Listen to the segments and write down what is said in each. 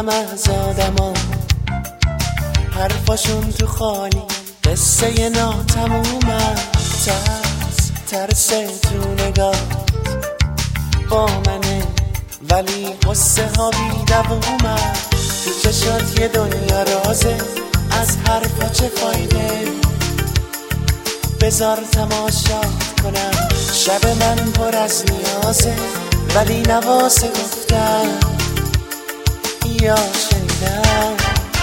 میدونم از آدما حرفاشون تو خالی قصه ناتمومه. ترس تو نگاه با منه ولی قصه ها بی دوومه. تو چشات یه دنیا رازه، از حرفا چه فایده؟ بذار تماشات کنم، شب من پر از نیازه ولی نواسه گفتم یا شنیدم.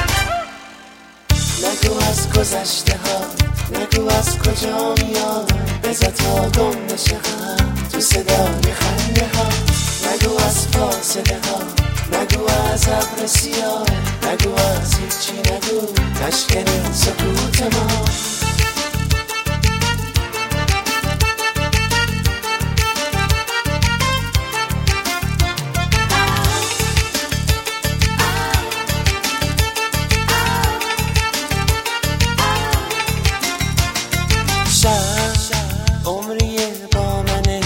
نگو از گذشته ها، نگو از کجا میاد، بذار تا گم نشه غم تو صدای خنده ها. نگو از فاصله ها، نگو از ابر سیاه، نگو از هیچی، نگو نشکنی سکوت ما. عمریه با منه،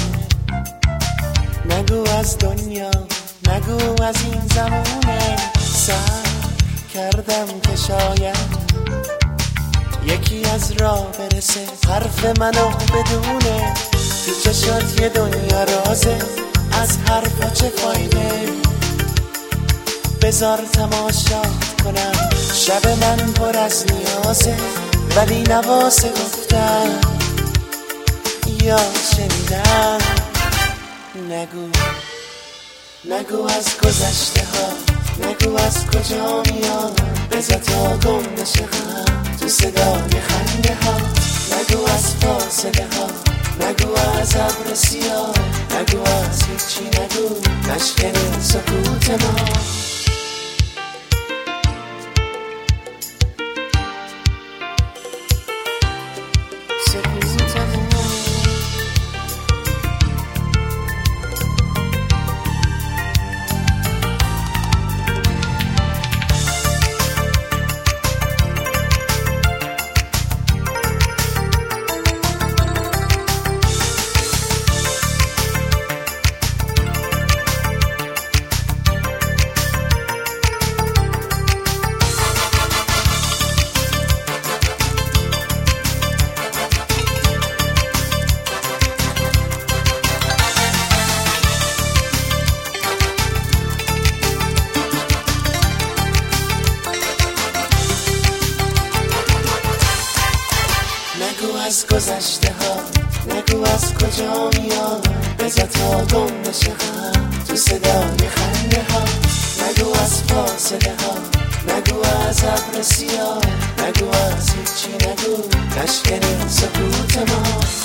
نگو از دنیا، نگو از این زمونه. سعی کردم که شاید یکی از راه برسه حرف منو بدونه. تو چشات یه دنیا رازه، از حرفا چه فایده؟ بذار تماشات کنم، شب من پر از نیازه ولی نواسه گفتم یا شنیدم. نگو از گذشته ها، نگو از کجا میاد، بذار تا گم نشه غم تو صدای خنده ها. نگو از فاصله ها، نگو از ابر سیاه، نگو از هیچی، نگو نشکنی سکوت ما. نگو از گذشته ها، نگو از کجا میاد، بذار تا گم نشه غم تو صدای خنده ها. نگو از فاصله ها، نگو از ابر سیاه، نگو از هیچی، نگو نشکنی سکوت ما.